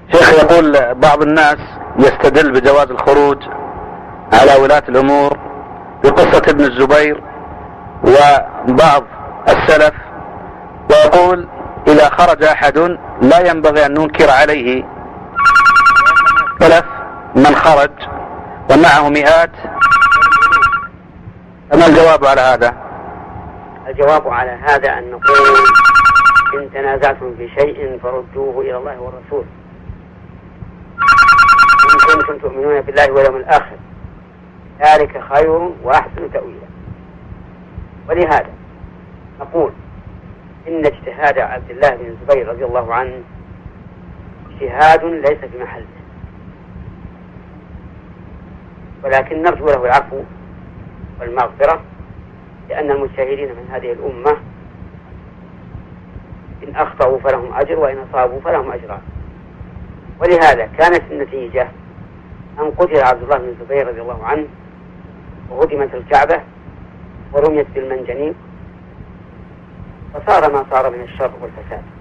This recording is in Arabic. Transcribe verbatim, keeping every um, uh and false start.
شيخ، يقول بعض الناس يستدل بجواز الخروج على ولاة الأمور بقصة ابن الزبير وبعض السلف، ويقول إذا خرج أحد لا ينبغي أن ننكر عليه. سلف من خرج ومعه مئات، فما الجواب على هذا؟ الجواب على هذا أن نقول إن تنازعتم في شيء فردوه إلى الله والرسول إن كنتم تؤمنون بالله واليوم الآخر، ذلك خير وأحسن تأويلا. ولهذا نقول إن اجتهاد عبد الله بن الزبير رضي الله عنه اجتهاد ليس في محله، ولكن نرجو له العفو والمغفرة، لأن المجتهدين من هذه الأمة إن أخطأوا فلهم أجر وإن أصابوا فلهم أجران. ولهذا كانت النتيجة أن قتل عبد الله بن الزبير رضي الله عنه وهدمت الكعبة ورميت بالمنجنيق، فصار ما صار من الشر والفساد.